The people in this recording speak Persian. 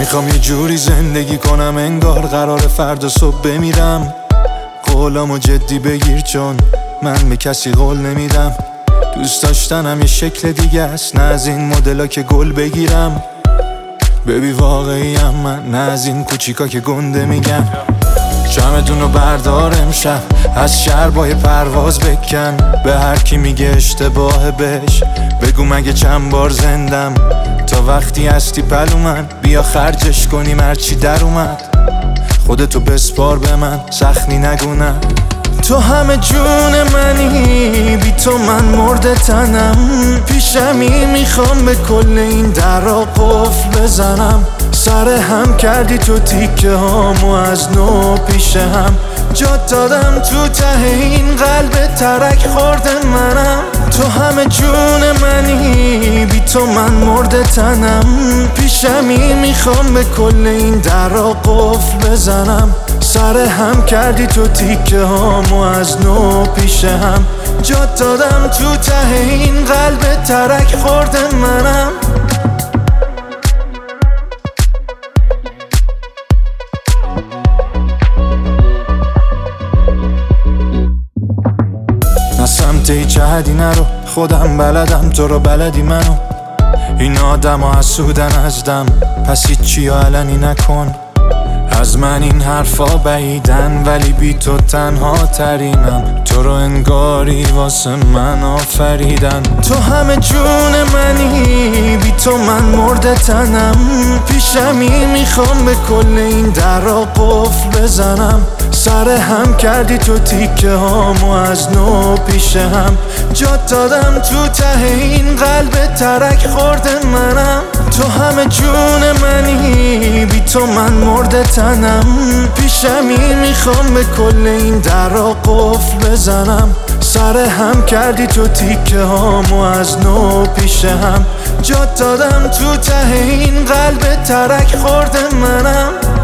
میخوام یه جوری زندگی کنم انگار قرار فردا صبح بمیرم. قولامو جدی بگیر چون من به کسی قول نمیدم. دوست داشتنم یه شکل دیگه است، نه از این مدلا که گل بگیرم. ببی واقعیم من، نه از این کوچیکا که گنده میگن. شمعدونو بردار امشب، از شربای پرواز بکن. به هر کی میگه اشتباه بهش بگو مگه چند بار زندم. تا وقتی هستی پلو من، بیا خرجش کنیم هرچی در اومد. خودتو بسپار به من، سخنی نگونم. تو همه جون منی، بی تو من مرده تنم. پیشمی میخوام به کل این درا قفل بزنم. سر هم کردی تو تیکه هامو از نو پیش هم. جات دادم تو ته این قلب ترک خورده منم. تو همه جون منی، بی تو من مرده تنم. پیشمی میخوام به کل این درا قفل بزنم. سر هم کردی تو تیکه هامو از نو پیش هم. جات دادم تو ته این قلب ترک خورده منم. نه سمت هیچ حدی نرو، خودم بلدم تو رو بلدی منو. این آدم ها حسودن از دم، پس هیچی علنی نکن. از من این حرفا بعیدن ولی بی تو تنها ترینم. تو رو انگاری واسه من آفریدن. تو همه جون منی، بی تو من مرده تنم. پیشمی میخوام به کل این درا قفل بزنم. سر هم کردی تو تیکه هامو از نو پیش هم. جات دادم تو ته این قلب ترک خورده منم. تو همه جون منی، بی تو من مرده تنم. پیشمی میخوام به کل این درا قفل بزنم. سر هم کردی تو تیکه هامو از نو پیش هم. جات دادم تو ته این قلب ترک خورده منم.